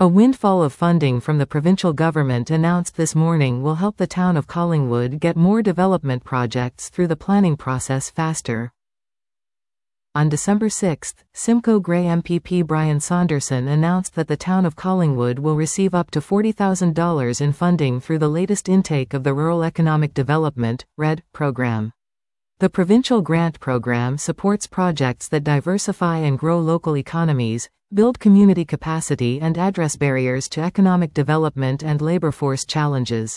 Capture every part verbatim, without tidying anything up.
A windfall of funding from the provincial government announced this morning will help the town of Collingwood get more development projects through the planning process faster. On December sixth, Simcoe Grey M P P Brian Saunderson announced that the town of Collingwood will receive up to forty thousand dollars in funding through the latest intake of the Rural Economic Development (R E D) program. The provincial grant program supports projects that diversify and grow local economies, build community capacity and address barriers to economic development and labor force challenges.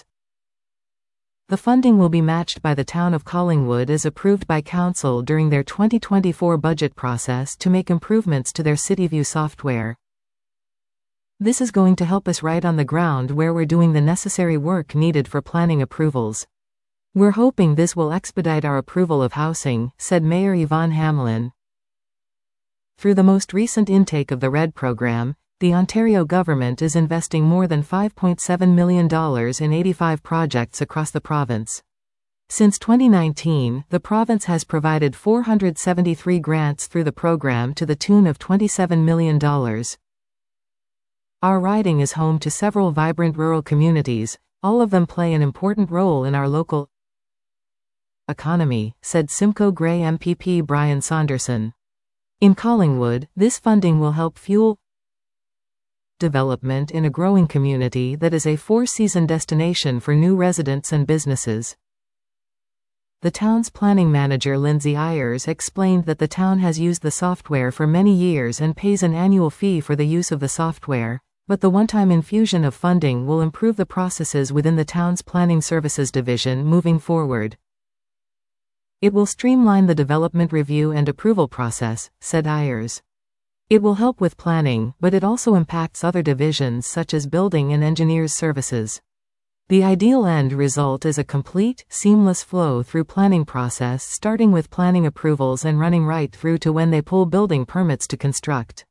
The funding will be matched by the town of Collingwood as approved by council during their twenty twenty-four budget process to make improvements to their CityView software. This is going to help us right on the ground where we're doing the necessary work needed for planning approvals. We're hoping this will expedite our approval of housing, said Mayor Yvonne Hamlin. Through the most recent intake of the R E D program, the Ontario government is investing more than five point seven million dollars in eighty-five projects across the province. Since twenty nineteen, the province has provided four hundred seventy-three grants through the program to the tune of twenty-seven million dollars. Our riding is home to several vibrant rural communities, all of them play an important role in our local economy, said Simcoe Grey M P P Brian Saunderson. In Collingwood, this funding will help fuel development in a growing community that is a four-season destination for new residents and businesses. The town's planning manager Lindsay Ayers explained that the town has used the software for many years and pays an annual fee for the use of the software, but the one-time infusion of funding will improve the processes within the town's planning services division moving forward. It will streamline the development review and approval process, said Ayers. It will help with planning, but it also impacts other divisions such as building and engineers services. The ideal end result is a complete, seamless flow through planning process starting with planning approvals and running right through to when they pull building permits to construct.